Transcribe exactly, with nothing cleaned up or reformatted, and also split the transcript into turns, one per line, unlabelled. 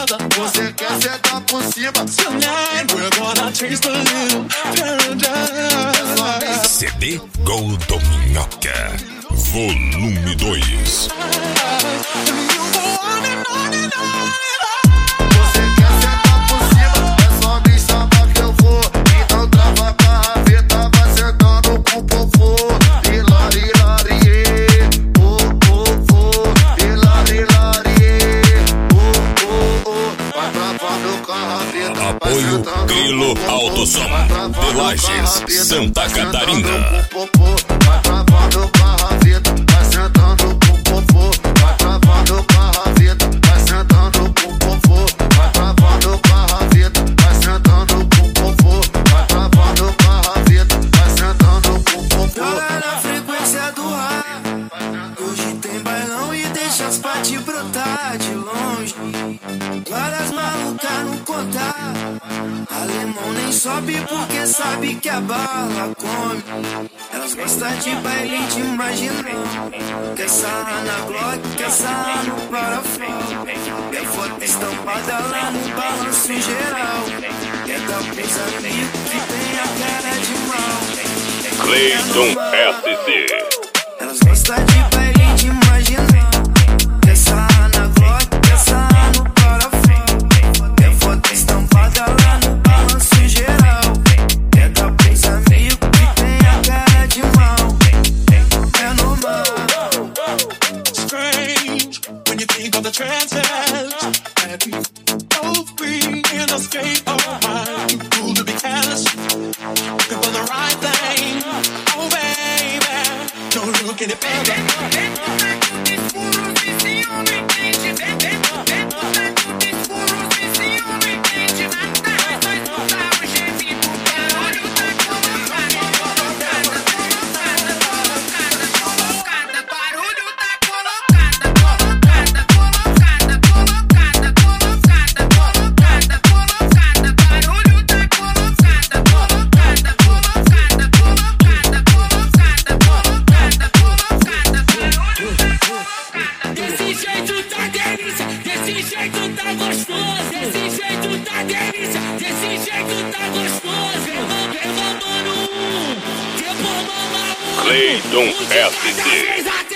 Você quer sentar por cima?
Tonight we're gonna taste a little paradise.
C D Gol do Minhoca, volume dois.
Você quer sentar por cima? É só me chamar que eu vou. Então trava a carrapeta, vai sentando com o popô. Hilari, hilarie, oh, oh, oh. Hilari, hilarie, oh, oh, oh. Vai travando carrapeta, vai
Apoio
sentando
Grilo
com o popô.
Autosom,
Vai travando
de Lages,
carrapeta,
Santa
vai sentando
Catarina.
com o popô. Vai travando carrapeta, vai sentando com o popô. Vai travando carrapeta, vai sentando com o popô. Vai travando carrapeta, vai sentando com o popô. Vai travando carrapeta, vai sentando com o popô.
Joga na frequência do ar. Hoje tem bailão e deixa as partes brotar de longe. Várias malucas no contar. Alemão nem sobe porque sabe que a bala come. Elas gostam de baile de imaginar. Quer sarrar na Glock, quer sarrar no Parafuso. Quer foto estampada lá no balanço geral. Quer dar pros amigos que tem a cara de mal.
Cleiton S C.
Elas gostam de baile de imaginar. Quer sarrar na Glock, quer sarrar no Parafuso. Quer foto estampada lá no balanço geral. Quer dar pros amigos que tem a cara de mal. É normal.
Strange when you think of the chances that we both be in a state of mind. Too cool to be careless, looking for the right thing. Oh baby, don't look any further.
Desse jeito tá delícia, desse jeito tá gostoso. Desse jeito tá delícia, desse jeito tá gostoso. Levantando um, depois mama um.
Cleiton S C.